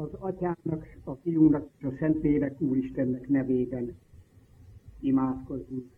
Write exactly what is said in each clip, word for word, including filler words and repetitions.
Az Atyának, a Fiúnak és a Szentlélek Úristennek nevében imádkozzunk.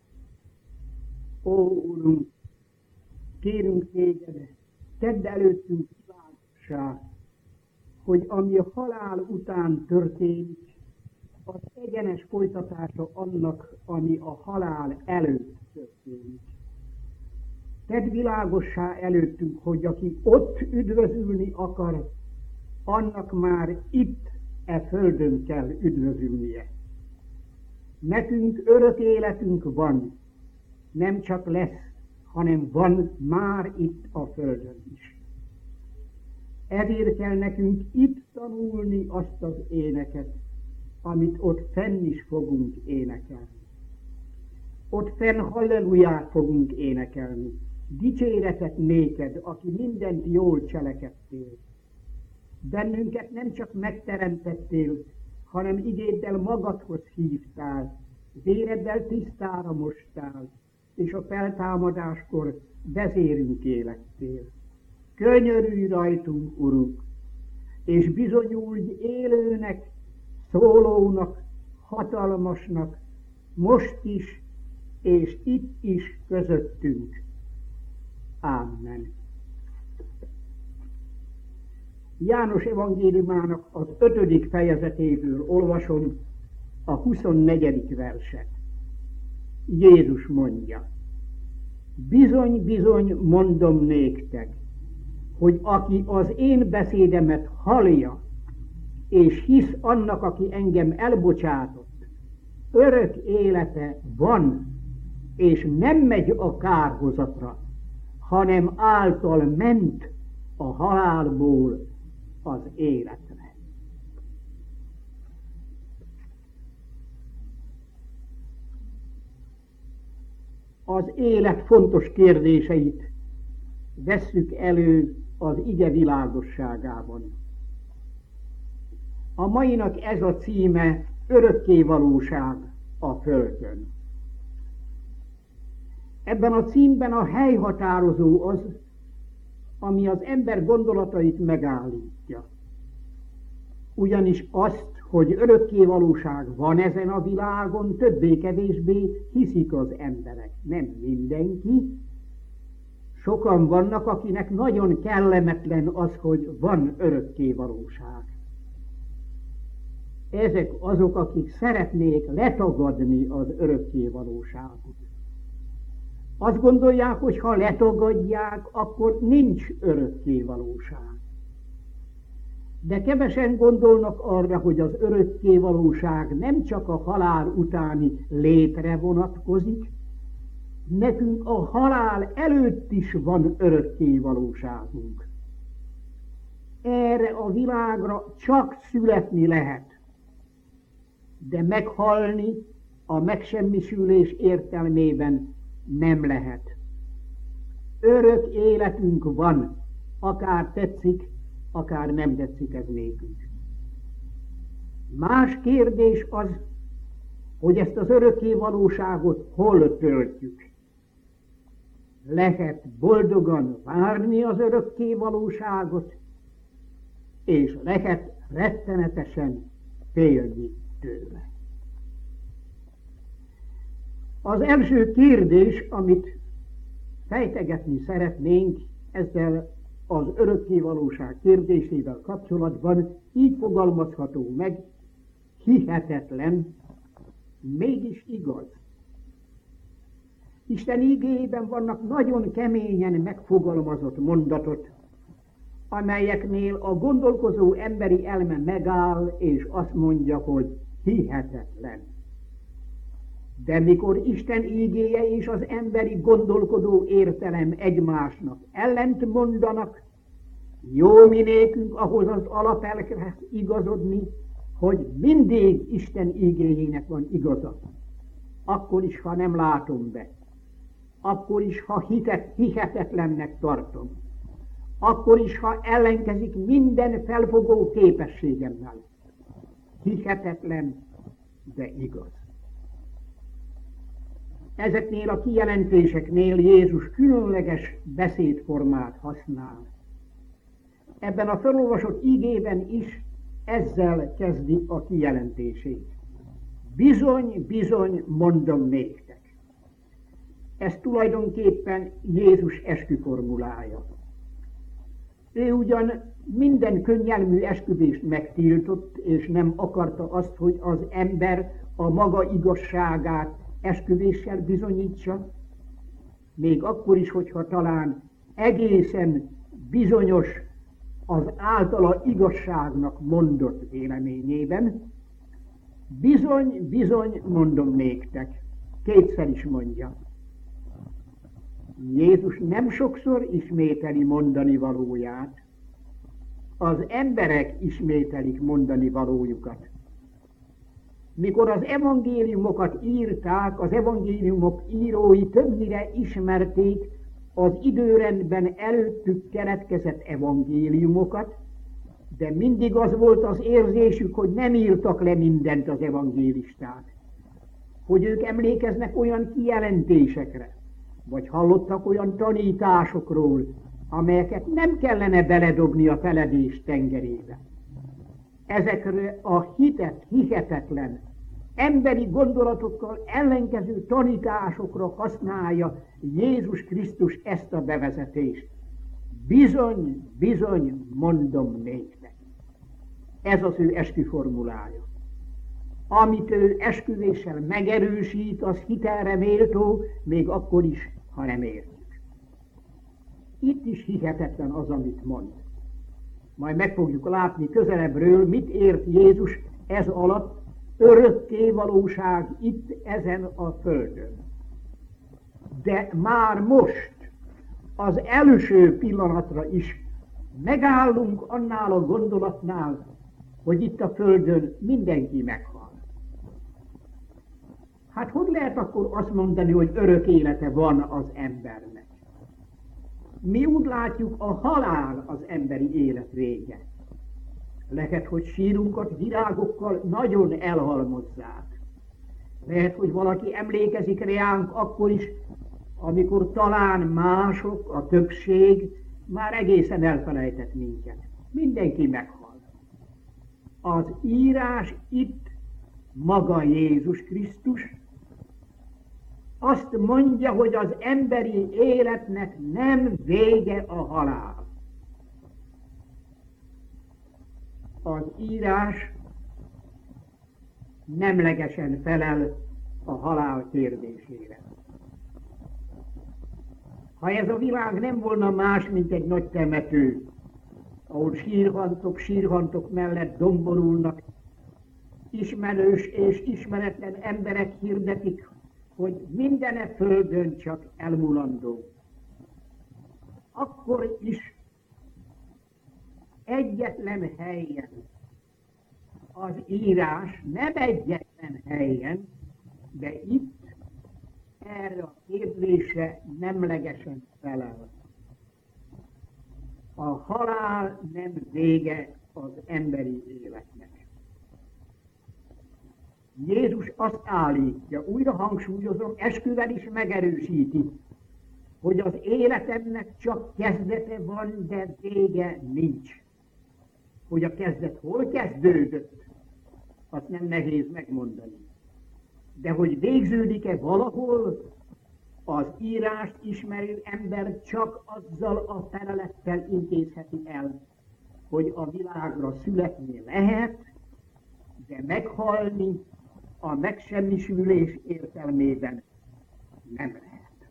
Ó, Úrunk, kérünk téged, tedd előttünk világossá, hogy ami a halál után történik, az egyenes folytatása annak, ami a halál előtt történik. Tedd világossá előttünk, hogy aki ott üdvözülni akar, annak már itt, e földön kell üdvözülnie. Nekünk örök életünk van, nem csak lesz, hanem van már itt a földön is. Ezért kell nekünk itt tanulni azt az éneket, amit ott fenn is fogunk énekelni. Ott fenn halleluját fogunk énekelni. Dicséretet néked, aki mindent jól cselekedtél. Bennünket nem csak megteremtettél, hanem igéddel magadhoz hívtál, véreddel tisztára mostál, és a feltámadáskor vezérünké lettél. Könyörülj rajtunk, Urunk, és bizonyulj élőnek, szólónak, hatalmasnak, most is, és itt is közöttünk. Amen. János evangéliumának az ötödik fejezetéből olvasom a huszonnegyedik verset. Jézus mondja: bizony, bizony mondom néktek, hogy aki az én beszédemet hallja, és hisz annak, aki engem elbocsátott, örök élete van, és nem megy a kárhozatra, hanem által ment a halálból az életre. Az élet fontos kérdéseit vesszük elő az ige világosságában. A mainak ez a címe: örökkévalóság a földön. Ebben a címben a helyhatározó az, ami az ember gondolatait megállítja. Ugyanis azt, hogy örökkévalóság van ezen a világon, többé-kevésbé hiszik az emberek. Nem mindenki. Sokan vannak, akinek nagyon kellemetlen az, hogy van örökkévalóság. Ezek azok, akik szeretnék letagadni az örökkévalóságot. Azt gondolják, hogy ha letagadják, akkor nincs örökkévalóság. De kevesen gondolnak arra, hogy az örökkévalóság nem csak a halál utáni létre vonatkozik, nekünk a halál előtt is van örökkévalóságunk. Erre a világra csak születni lehet, de meghalni a megsemmisülés értelmében nem lehet. Örök életünk van, akár tetszik, akár nem tetszik ez nékünk. Más kérdés az, hogy ezt az örökkévalóságot hol töltjük. Lehet boldogan várni az örökkévalóságot, és lehet rettenetesen félni tőle. Az első kérdés, amit fejtegetni szeretnénk ezzel az örökkévalóság kérdésével kapcsolatban, így fogalmazható meg: hihetetlen, mégis igaz. Isten igéjében vannak nagyon keményen megfogalmazott mondatot, amelyeknél a gondolkozó emberi elme megáll, és azt mondja, hogy hihetetlen. De mikor Isten igéje és az emberi gondolkodó értelem egymásnak ellent mondanak, jó mi nékünk ahhoz az alapelvhez igazodni, hogy mindig Isten igéjének van igaza. Akkor is, ha nem látom be. Akkor is, ha hitet, hihetetlennek tartom. Akkor is, ha ellenkezik minden felfogó képességemmel. Hihetetlen, de igaz. Ezeknél a kijelentéseknél Jézus különleges beszédformát használ. Ebben a felolvasott igében is ezzel kezdi a kijelentését. Bizony, bizony, mondom néktek. Ez tulajdonképpen Jézus esküformulája. Ő ugyan minden könnyelmű esküvést megtiltott, és nem akarta azt, hogy az ember a maga igazságát esküvéssel bizonyítsa, még akkor is, hogyha talán egészen bizonyos az általa igazságnak mondott véleményében. Bizony, bizony, mondom néktek, kétszer is mondja. Jézus nem sokszor ismételi mondani valóját, az emberek ismételik mondani valójukat. Mikor az evangéliumokat írták, az evangéliumok írói többnyire ismerték az időrendben előttük keletkezett evangéliumokat, de mindig az volt az érzésük, hogy nem írtak le mindent az evangélisták. Hogy ők emlékeznek olyan kijelentésekre, vagy hallottak olyan tanításokról, amelyeket nem kellene beledobni a feledés tengerébe. Ezekre a hitet, hihetetlen, emberi gondolatokkal ellenkező tanításokra használja Jézus Krisztus ezt a bevezetést. Bizony, bizony, mondom néktek. Ez az ő esküformulája. Amit ő esküvéssel megerősít, az hitelre méltó, még akkor is, ha nem értjük. Itt is hihetetlen az, amit mond. Majd meg fogjuk látni közelebbről, mit ért Jézus ez alatt, örökké valóság itt ezen a földön. De már most, az első pillanatra is megállunk annál a gondolatnál, hogy itt a földön mindenki meghal. Hát hogy lehet akkor azt mondani, hogy örök élete van az embernek? Mi úgy látjuk, a halál az emberi élet vége. Lehet, hogy sírunkat virágokkal nagyon elhalmozzák. Lehet, hogy valaki emlékezik reánk akkor is, amikor talán mások, a többség már egészen elfelejtett minket. Mindenki meghal. Az írás itt, maga Jézus Krisztus, azt mondja, hogy az emberi életnek nem vége a halál. Az írás nemlegesen felel a halál kérdésére. Ha ez a világ nem volna más, mint egy nagy temető, ahol sírhantok, sírhantok mellett domborulnak, ismerős és ismeretlen emberek hirdetik, hogy mindene földön csak elmulandó. Akkor is egyetlen helyen az írás, nem egyetlen helyen, de itt erre a kérdésre nemlegesen felel. A halál nem vége az emberi életnek. Jézus azt állítja, újra hangsúlyozom, esküvel is megerősíti, hogy az életemnek csak kezdete van, de vége nincs. Hogy a kezdet hol kezdődött, azt nem nehéz megmondani. De hogy végződik-e valahol, az írást ismerő ember csak azzal a felelettel intézheti el, hogy a világra születni lehet, de meghalni a megsemmisülés értelmében nem lehet.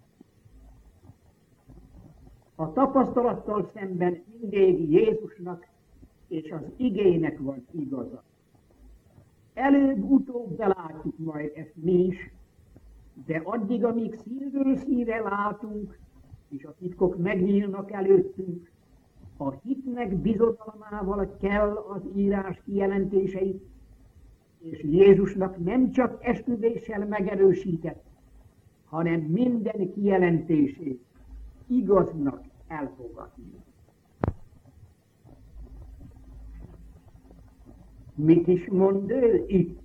A tapasztalattal szemben mindig Jézusnak és az igének van igaza. Előbb-utóbb belátjuk majd ezt mi is, de addig, amíg szívről szívre látunk, és a titkok megnyílnak előttünk, a hitnek bizodalmával kell az írás kijelentéseit, és Jézusnak nem csak esküvéssel megerősített, hanem minden kijelentését igaznak elfogadni. Mit is mond ő itt?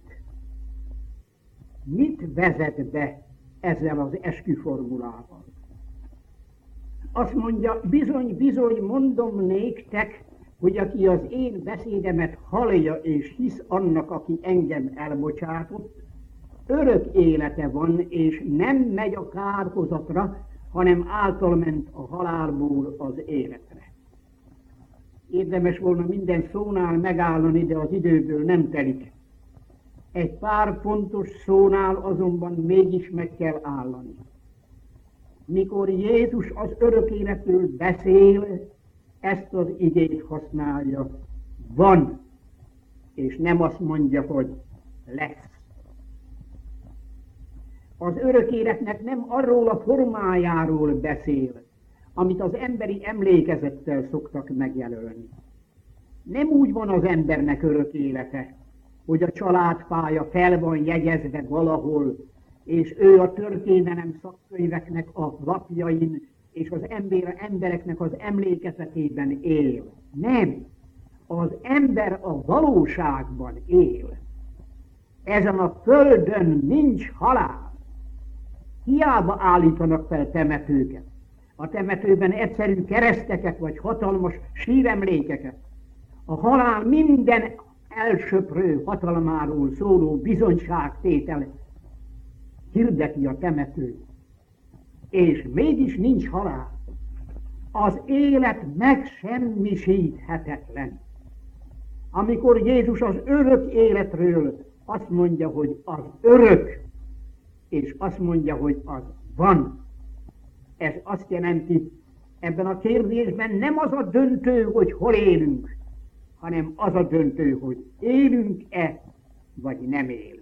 Mit vezet be ezzel az esküformulával? Azt mondja, bizony, bizony, mondom néktek, hogy aki az én beszédemet hallja és hisz annak, aki engem elbocsátott, örök élete van, és nem megy a kárhozatra, hanem által ment a halálból az életre. Érdemes volna minden szónál megállni, de az időből nem telik. Egy pár fontos szónál azonban mégis meg kell állani. Mikor Jézus az örök életről beszél, ezt az igét használja. Van, és nem azt mondja, hogy lesz. Az örök életnek nem arról a formájáról beszél, amit az emberi emlékezettel szoktak megjelölni. Nem úgy van az embernek örök élete, hogy a családfája fel van jegyezve valahol, és ő a történelem szakkönyveknek a lapjain és az ember, embereknek az emlékezetében él. Nem. Az ember a valóságban él. Ezen a földön nincs halál. Hiába állítanak fel temetőket. A temetőben egyszerű kereszteket vagy hatalmas síremlékeket. A halál minden elsöprő hatalmáról szóló bizonyságtétel hirdeti a temető. És mégis nincs halál. Az élet megsemmisíthetetlen. Amikor Jézus az örök életről azt mondja, hogy az örök, és azt mondja, hogy az van. Ez azt jelenti, ebben a kérdésben nem az a döntő, hogy hol élünk, hanem az a döntő, hogy élünk-e, vagy nem élünk.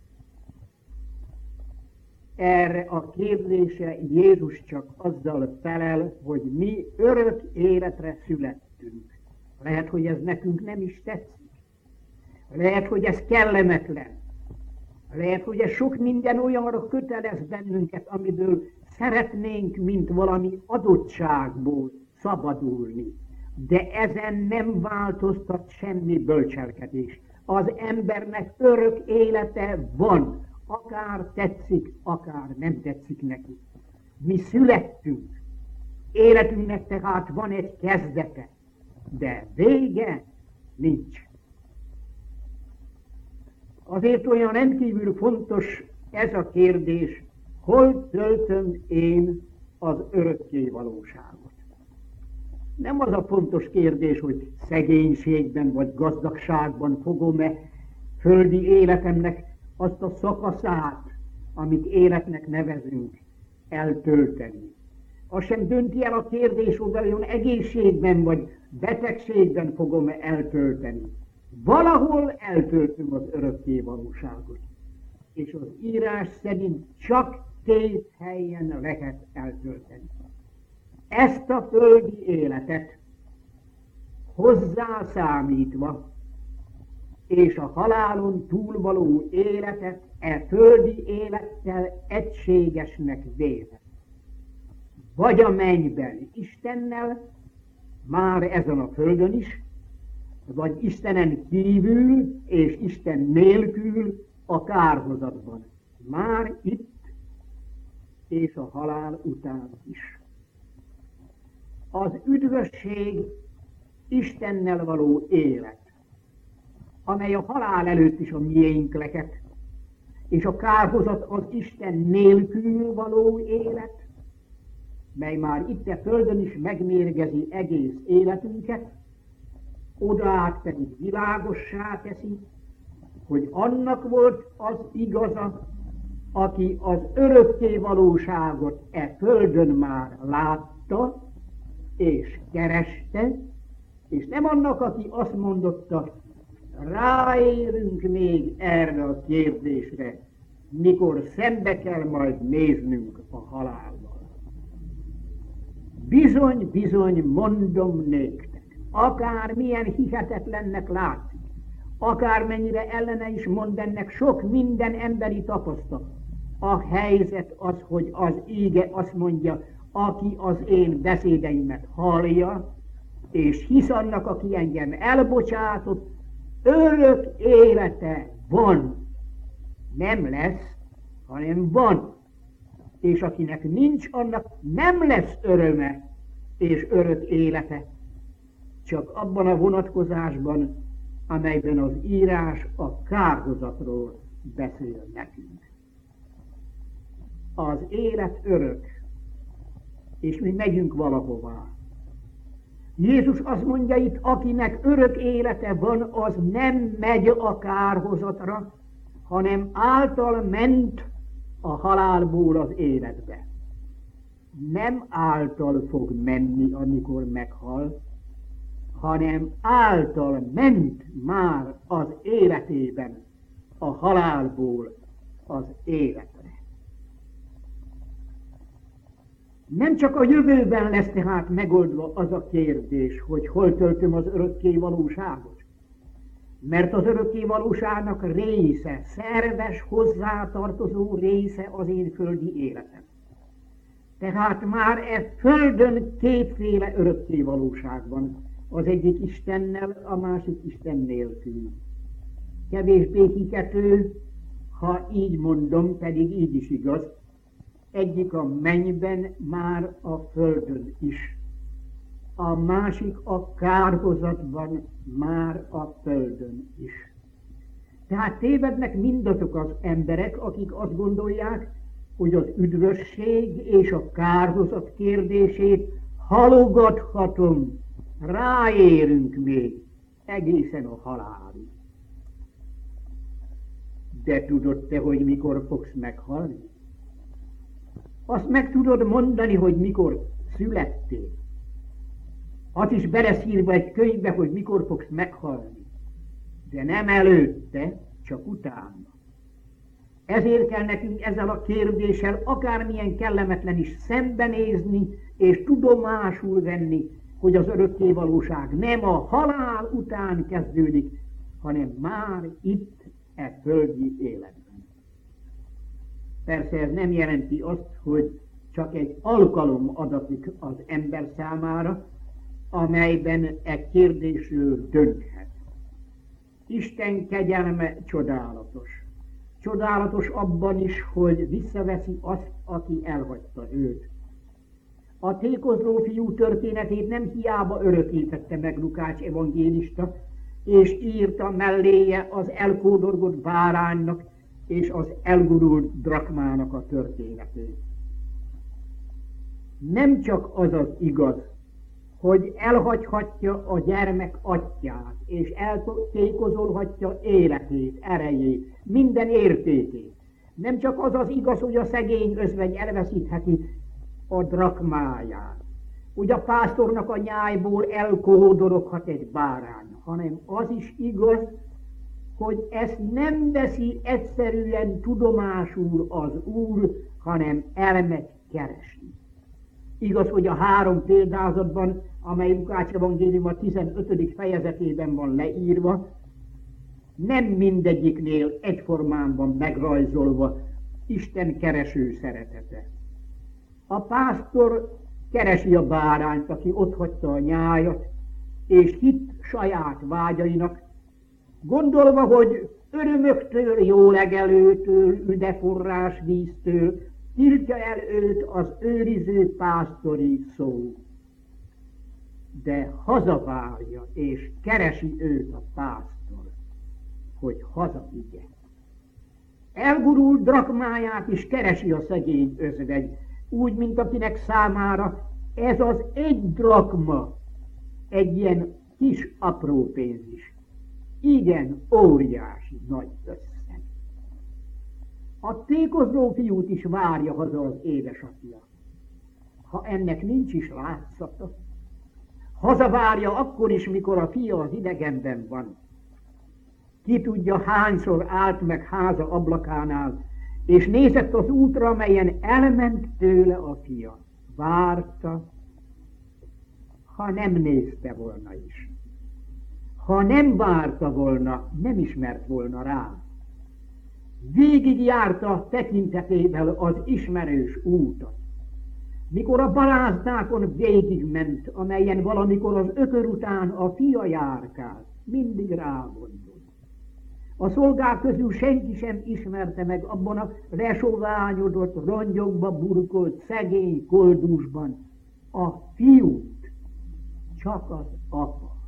Erre a kérdésre Jézus csak azzal felel, hogy mi örök életre születtünk. Lehet, hogy ez nekünk nem is tetszik. Lehet, hogy ez kellemetlen. Lehet, hogy ez sok minden olyanra kötelez bennünket, amiből szeretnénk, mint valami adottságból szabadulni. De ezen nem változtat semmi bölcselkedés. Az embernek örök élete van, akár tetszik, akár nem tetszik neki. Mi születtünk. Életünknek tehát van egy kezdete, de vége nincs. Azért olyan rendkívül fontos ez a kérdés, hol töltöm én az örökké valóságot. Nem az a fontos kérdés, hogy szegénységben vagy gazdagságban fogom-e földi életemnek azt a szakaszát, amit életnek nevezünk, eltölteni. Az sem dönti el a kérdés, hogy vajon egészségben vagy betegségben fogom-e eltölteni. Valahol eltöltöm az örökké valóságot. És az írás szerint csak két helyen lehet eltölteni. Ezt a földi életet hozzászámítva, és a halálon túlvaló életet e földi élettel egységesnek véve. Vagy a mennyben Istennel, már ezen a földön is, vagy Istenen kívül és Isten nélkül a kárhozatban. Már itt és a halál után is. Az üdvösség Istennel való élet, amely a halál előtt is a miénk leket, és a kárhozat az Isten nélkül való élet, mely már itt a földön is megmérgezi egész életünket, odaát pedig világossá teszi, hogy annak volt az igaza, aki az örökké valóságot e földön már látta, és kereste, és nem annak, aki azt mondotta, ráérünk még erre a kérdésre, mikor szembe kell majd néznünk a halállal. Bizony, bizony, mondom néktek, akármilyen hihetetlennek látszik, akármennyire ellene is mond ennek sok minden emberi tapasztalat, a helyzet az, hogy az íge azt mondja, aki az én beszédeimet hallja, és hisz annak, aki engem elbocsátott, örök élete van. Nem lesz, hanem van. És akinek nincs, annak nem lesz öröme és örök élete. csak abban a vonatkozásban, amelyben az írás a kárhozatról beszél nekünk. Az élet örök, és mi megyünk valahová. Jézus azt mondja itt, akinek örök élete van, az nem megy a kárhozatra, hanem által ment a halálból az életbe. Nem által fog menni, amikor meghal, hanem által ment már az életében a halálból az életre. Nem csak a jövőben lesz tehát megoldva az a kérdés, hogy hol töltöm az örökké valóságot, mert az örökké valóságnak része, szerves, hozzátartozó része az én földi életem. Tehát már e földön kétféle örökké valóság van, az egyik Istennel, a másik Isten nélkül. Kevésbé hihető, ha így mondom, pedig így is igaz, egyik a mennyben, már a földön is. A másik a kárhozatban, már a földön is. Tehát tévednek mindazok az emberek, akik azt gondolják, hogy az üdvösség és a kárhozat kérdését halogathatom, ráérünk még egészen a halálig. De tudod te, hogy mikor fogsz meghalni? Azt meg tudod mondani, hogy mikor születtél. Az is beleszírva egy könyvbe, hogy mikor fogsz meghalni. De nem előtte, csak utána. Ezért kell nekünk ezzel a kérdéssel akármilyen kellemetlen is szembenézni, és tudomásul venni, hogy az örökké valóság nem a halál után kezdődik, hanem már itt, e földi életben. Persze ez nem jelenti azt, hogy csak egy alkalom adatik az ember számára, amelyben e kérdésről dönthet. Isten kegyelme csodálatos. Csodálatos abban is, hogy visszaveszi azt, aki elhagyta őt. A tékozló fiú történetét nem hiába örökítette meg Lukács evangélista, és írta melléje az elkódorgott báránynak és az elgurult drakmának a történetét. Nem csak az az igaz, hogy elhagyhatja a gyermek atyját, és eltékozolhatja életét, erejét, minden értékét. Nem csak az az igaz, hogy a szegény özvegy elveszítheti a drakmáját, hogy a pásztornak a nyájból elkódoroghat egy bárány, hanem az is igaz, hogy ezt nem veszi egyszerűen tudomásul az Úr, hanem elmegy keresni. Igaz, hogy a három példázatban, amely Lukács evangélium a tizenötödik fejezetében van leírva, nem mindegyiknél egyformán van megrajzolva Isten kereső szeretete. A pásztor keresi a bárányt, aki otthagyta a nyájat, és hitt saját vágyainak, gondolva, hogy örömöktől, jó legelőtől, üdeforrás víztől tiltja el őt az őriző pásztori szó. De hazavárja és keresi őt a pásztor, hogy hazavigye. Elgurult drakmáját is keresi a szegény özvegy, úgy, mint akinek számára ez az egy drakma egy ilyen kis apró pénz is. Igen, óriási nagy összeg. A tékozló fiút is várja haza az édesapja. Ha ennek nincs is látszata, hazavárja akkor is, mikor a fia az idegenben van. Ki tudja, hányszor állt meg háza ablakánál, és nézett az útra, melyen elment tőle a fia. Várta, ha nem nézte volna is. Ha nem várta volna, nem ismert volna rá. Végig járta tekintetével az ismerős útat. Mikor a balázdákon végigment, amelyen valamikor az ökör után a fia járkált, mindig rávonult. A szolgák közül senki sem ismerte meg abban a lesoványodott, rongyokba burkolt, szegény koldusban a fiút, csak az apa.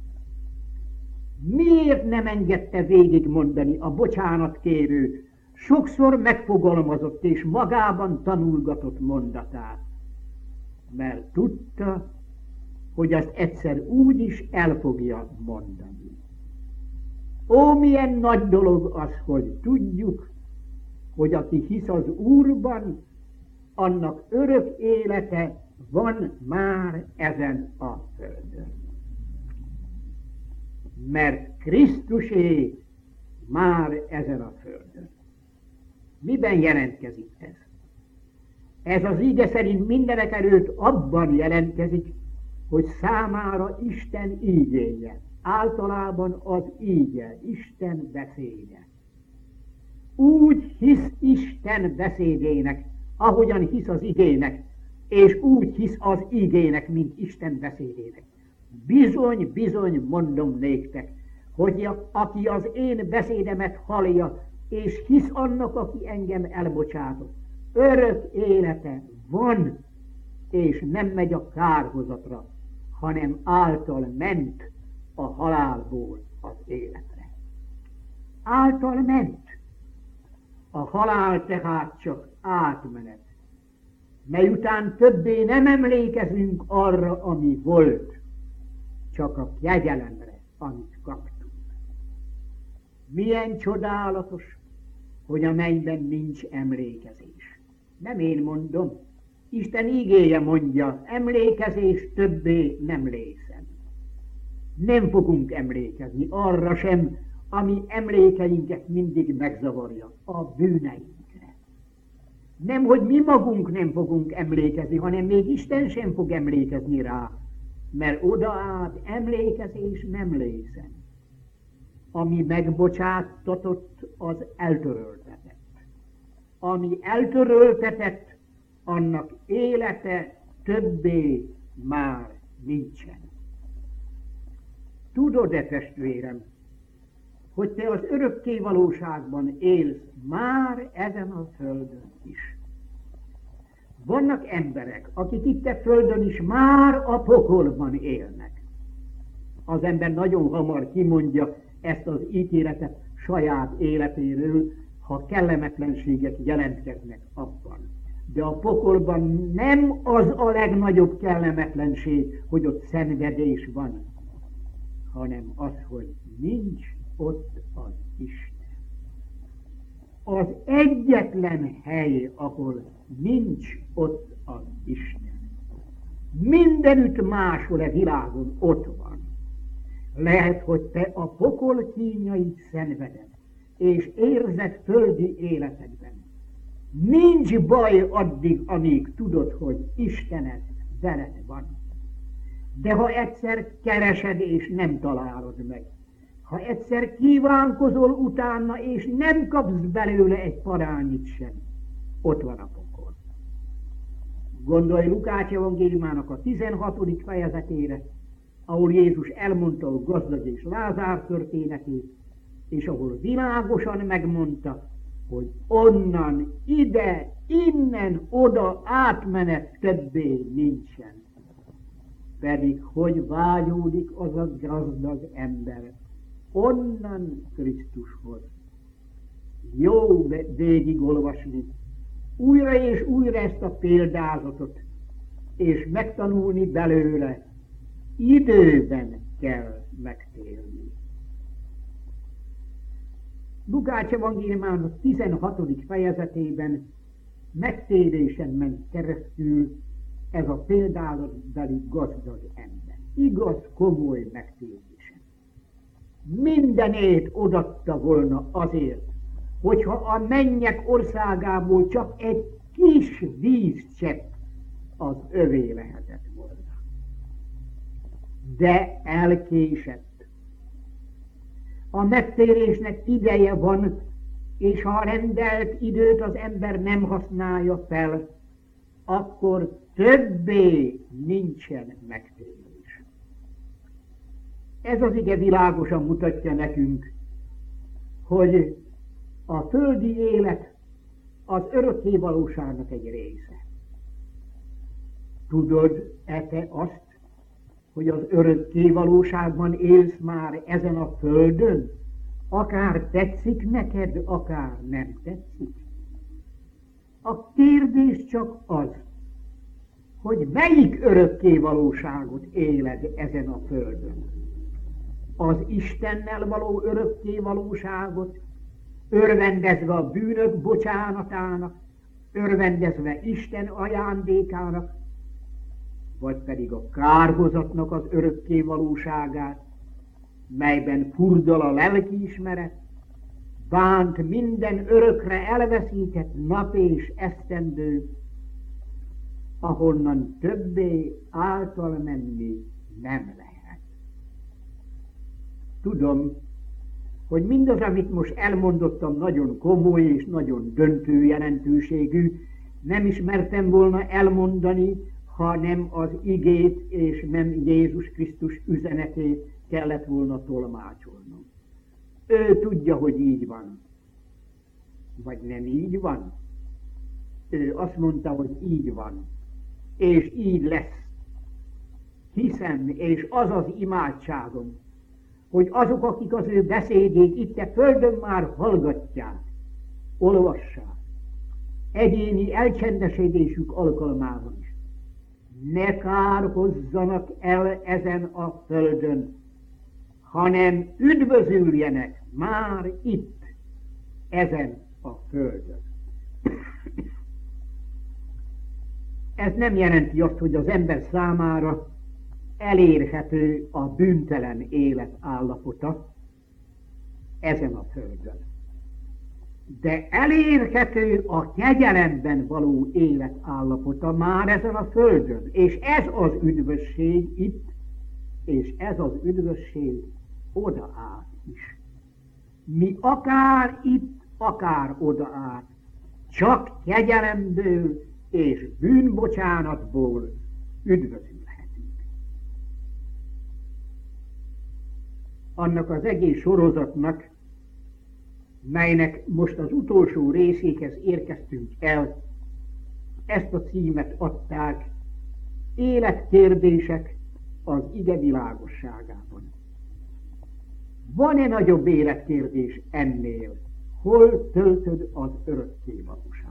miért nem engedte végigmondani a bocsánatkérő, sokszor megfogalmazott és magában tanulgatott mondatát? Mert tudta, hogy azt egyszer úgy is el fogja mondani. Ó, milyen nagy dolog az, hogy tudjuk, hogy aki hisz az Úrban, annak örök élete van már ezen a földön. Mert Krisztusé már ezen a földön. Miben jelentkezik ez? Ez az ige szerint mindenek előtt abban jelentkezik, hogy számára Isten ígéje, általában az íge, Isten beszéde. Úgy hisz Isten beszédének, ahogyan hisz az igének, és úgy hisz az igének, mint Isten beszédének. Bizony, bizony mondom néktek, hogy aki az én beszédemet hallja, és hisz annak, aki engem elbocsátott, örök élete van, és nem megy a kárhozatra, hanem által ment a halálból az életre. Által ment. A halál tehát csak átmenet, mely után többé nem emlékezünk arra, ami volt, csak a kegyelemre, amit kaptunk. Milyen csodálatos, hogy a mennyben nincs emlékezés. Nem én mondom, Isten ígéje mondja, emlékezés többé nem lészen. Nem fogunk emlékezni arra sem, ami emlékeinket mindig megzavarja, a bűneinkre. Nem, hogy mi magunk nem fogunk emlékezni, hanem még Isten sem fog emlékezni rá, mert odaát emlékezés nem lészen. Ami megbocsáttatott, az eltöröltetett. Ami eltöröltetett, annak élete többé már nincsen. Tudod-e, testvérem, hogy te az örökké valóságban élsz már ezen a földön is? Vannak emberek, akik itt a földön is már a pokolban élnek. Az ember nagyon hamar kimondja ezt az ítéletet saját életéről, ha kellemetlenségek jelentkeznek abban. De a pokolban nem az a legnagyobb kellemetlenség, hogy ott szenvedés van, hanem az, hogy nincs ott az Isten. Az egyetlen hely, ahol nincs ott az Isten. Mindenütt máshol a világon ott van. Lehet, hogy te a pokol kínjait szenveded, és érzed földi életedben. Nincs baj addig, amíg tudod, hogy Istened veled van. De ha egyszer keresed, és nem találod meg, ha egyszer kívánkozol utána, és nem kapsz belőle egy parányit sem, ott van a pokol. Gondolj Lukács evangéliumának a tizenhatodik fejezetére, ahol Jézus elmondta a gazdag és Lázár történetét, és ahol világosan megmondta, hogy onnan, ide, innen, oda átmenet többé nincsen. Pedig hogy vágyódik az a gazdag ember onnan Krisztushoz. Jó végigolvasni újra és újra ezt a példázatot, és megtanulni belőle, időben kell megtérni. Lukács evangéliumának tizenhatodik fejezetében megtérésen ment keresztül ez a példázatbeli gazdag ember. Igaz, komoly megtérésen. Mindenét odatta volna azért, hogyha a mennyek országából csak egy kis vízcsepp az övé lehetett volna. De elkésett. A megtérésnek ideje van, és ha a rendelt időt az ember nem használja fel, akkor többé nincsen megtérés. Ez az ige világosan mutatja nekünk, hogy a földi élet az örökké valóságnak egy része. Tudod-e te azt, hogy az örökké valóságban élsz már ezen a földön, akár tetszik neked, akár nem tetszik. A kérdés csak az, hogy melyik örökké valóságot éled ezen a földön. Az Istennel való örökké valóságot, örvendezve a bűnök bocsánatának, örvendezve Isten ajándékának, vagy pedig a kárhozatnak az örökké valóságát, melyben furdal a lelkiismeret, bánt minden örökre elveszített nap és esztendő, ahonnan többé által menni nem lehet. Tudom, hogy mindaz, amit most elmondottam, nagyon komoly és nagyon döntő jelentőségű, nem ismertem volna elmondani, ha nem az igét és nem Jézus Krisztus üzenetét kellett volna tolmácsolnom. Ő tudja, hogy így van. Vagy nem így van. Ő azt mondta, hogy így van. És így lesz. Hiszem, és az az imádságom, hogy azok, akik az ő beszédét itt a földön már hallgatják, olvassák, egyéni elcsendesedésük alkalmával is, ne kárhozzanak el ezen a földön, hanem üdvözüljenek már itt, ezen a földön. Ez nem jelenti azt, hogy az ember számára elérhető a bűntelen élet állapota ezen a földön. De elérhető a kegyelemben való élet állapota már ezen a földön. És ez az üdvösség itt, és ez az üdvösség oda át is. Mi akár itt, akár oda át, csak kegyelemből és bűnbocsánatból üdvözülhetünk. Annak az egész sorozatnak, melynek most az utolsó részéhez érkeztünk el, ezt a címet adták: életkérdések az ige világosságában. Van-e nagyobb életkérdés ennél? Hol töltöd az örökké valóságot?